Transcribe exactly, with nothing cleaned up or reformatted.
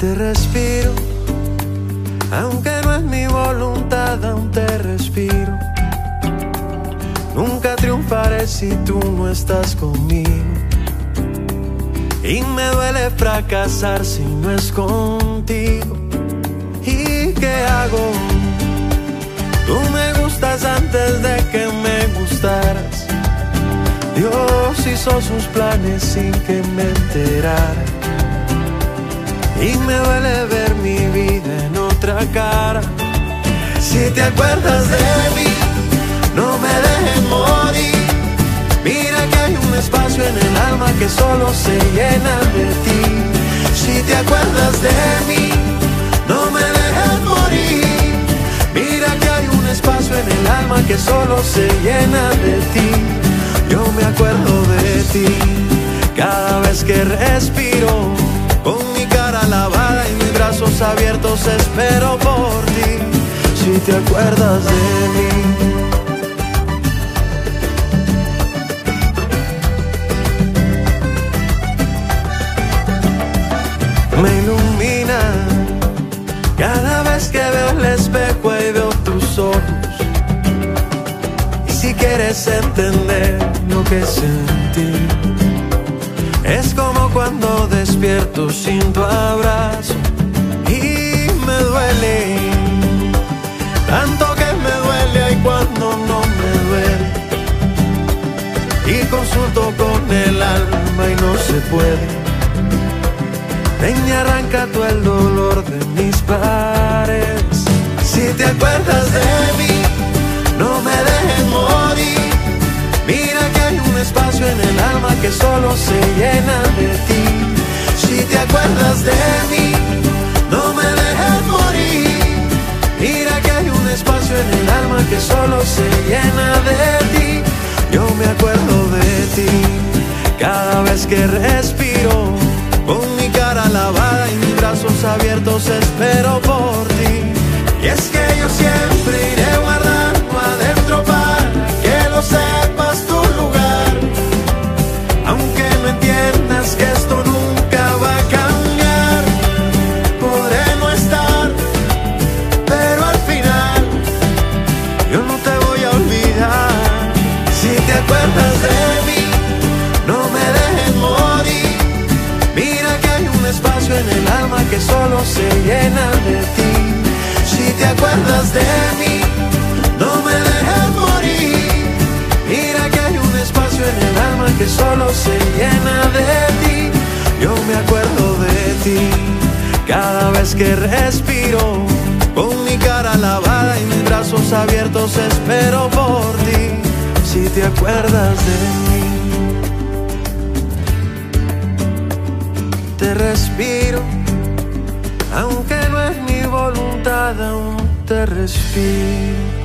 Te respiro, aunque no es mi voluntad, aún te respiro. Nunca triunfaré si tú no estás conmigo. Y me duele fracasar si no es contigo. ¿Y qué hago? Tú me gustas antes de que me gustaras. Dios hizo sus planes sin que me enterara. Y me duele ver mi vida en otra cara. Si te acuerdas de mí, no me dejes morir. Mira que hay un espacio en el alma que solo se llena de ti. Si te acuerdas de mí, no me dejes morir. Mira que hay un espacio en el alma que solo se llena de ti. Yo me acuerdo de ti cada vez que respiro. Con mi cara lavada y mis brazos abiertos espero por ti. Si te acuerdas de mí. Me ilumina cada vez que veo el espejo y veo tus ojos. Y si quieres entender lo que sentí, es como cuando despierto sin tu abrazo. Y me duele, tanto que me duele, ay cuando no me duele. Y consulto con el alma y no se puede. Ven y arranca tú el dolor de mis pares. Si te acuerdas de mí, no me dejes morir. Mira que hay un espacio en el alma que solo se llena de ti. Si te acuerdas de mí, no me dejes morir. Mira que hay un espacio en el alma que solo se llena de ti. Yo me acuerdo de ti cada vez que respiro. Con mi cara lavada y mis brazos abiertos espero por ti. Y es que yo siempre iré guardando adentro para que lo sepas tu lugar. Aunque no entiendas que esto nunca va a cambiar, podré no estar, pero al final yo no te voy a olvidar. Si te acuerdas de mí, no me dejes morir. Mira que hay un espacio en el alma que solo se llena de ti. Si te acuerdas de mí, no me dejes morir. Mira que hay un espacio en el alma que solo se llena de ti. Yo me acuerdo de ti cada vez que respiro. Con mi cara lavada y mis brazos abiertos espero por ti. Si te acuerdas de mí. Te respiro, aunque no es mi voluntad, aún te respiro.